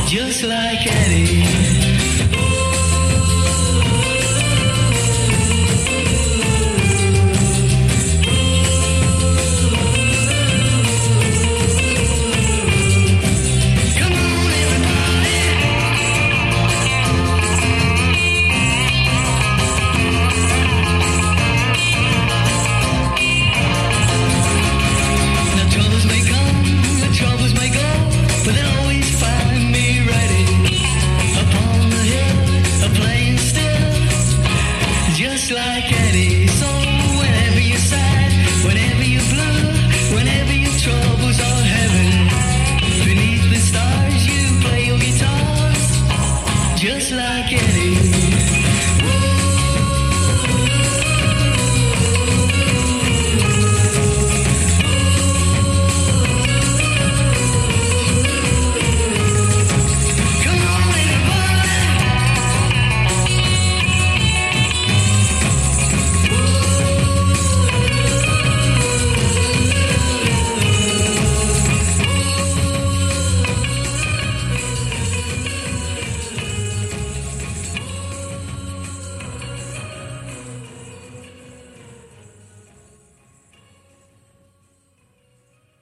just like Eddie. Just like Eddie. So whenever you're sad, whenever you're blue, whenever your troubles are heavy, beneath the stars you play your guitar, just like Eddie.